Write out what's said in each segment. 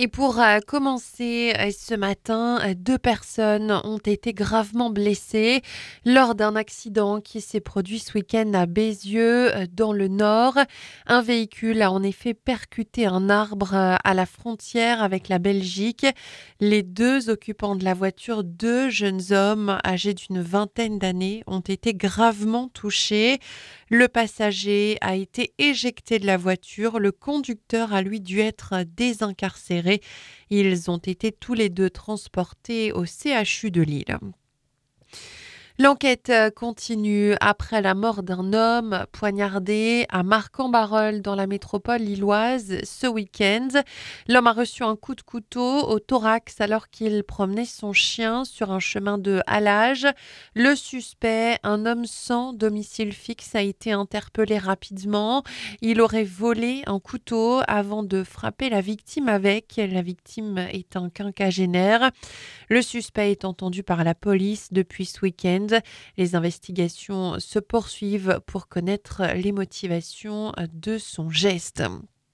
Et pour commencer, ce matin, 2 personnes ont été gravement blessées lors d'un accident qui s'est produit ce week-end à Bézieux, dans le Nord. Un véhicule a en effet percuté un arbre à la frontière avec la Belgique. Les 2 occupants de la voiture, 2 jeunes hommes âgés d'une vingtaine d'années, ont été gravement touchés. Le passager a été éjecté de la voiture. Le conducteur a lui dû être désincarcéré. Ils ont été tous les 2 transportés au CHU de Lille. L'enquête continue après la mort d'un homme poignardé à Marcq-en-Barœul dans la métropole lilloise ce week-end. L'homme a reçu un coup de couteau au thorax alors qu'il promenait son chien sur un chemin de halage. Le suspect, un homme sans domicile fixe, a été interpellé rapidement. Il aurait volé un couteau avant de frapper la victime avec. La victime est un quinquagénaire. Le suspect est entendu par la police depuis ce week-end. Les investigations se poursuivent pour connaître les motivations de son geste.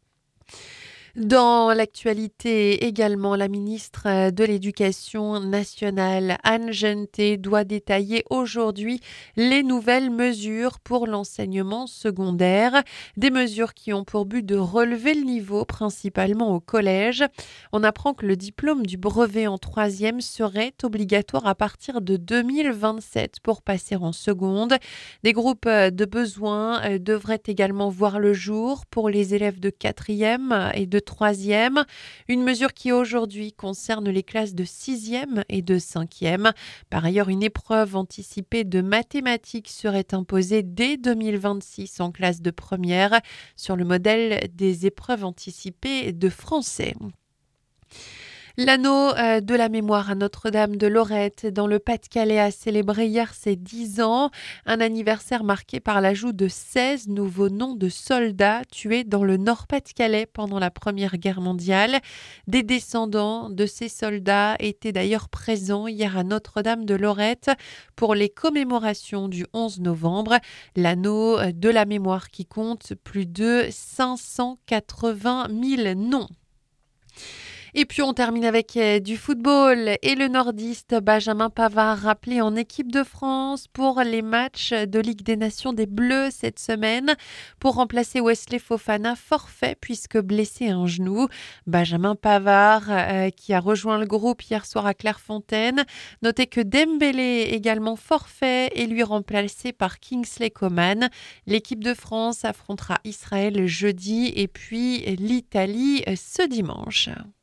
Dans l'actualité également, la ministre de l'Éducation nationale, Anne Genetet, doit détailler aujourd'hui les nouvelles mesures pour l'enseignement secondaire. Des mesures qui ont pour but de relever le niveau, principalement au collège. On apprend que le diplôme du brevet en troisième serait obligatoire à partir de 2027 pour passer en seconde. Des groupes de besoins devraient également voir le jour pour les élèves de quatrième et de troisième, une mesure qui aujourd'hui concerne les classes de sixième et de cinquième. Par ailleurs, une épreuve anticipée de mathématiques serait imposée dès 2026 en classe de première, sur le modèle des épreuves anticipées de français. L'anneau de la mémoire à Notre-Dame de Lorette dans le Pas-de-Calais a célébré hier ses 10 ans, un anniversaire marqué par l'ajout de 16 nouveaux noms de soldats tués dans le Nord-Pas-de-Calais pendant la Première Guerre mondiale. Des descendants de ces soldats étaient d'ailleurs présents hier à Notre-Dame de Lorette pour les commémorations du 11 novembre. L'anneau de la mémoire qui compte plus de 580 000 noms. Et puis on termine avec du football et le nordiste Benjamin Pavard rappelé en équipe de France pour les matchs de Ligue des Nations des Bleus cette semaine pour remplacer Wesley Fofana, forfait puisque blessé à un genou. Benjamin Pavard qui a rejoint le groupe hier soir à Clairefontaine. Notez que Dembélé également forfait et lui remplacé par Kingsley Coman. L'équipe de France affrontera Israël jeudi et puis l'Italie ce dimanche.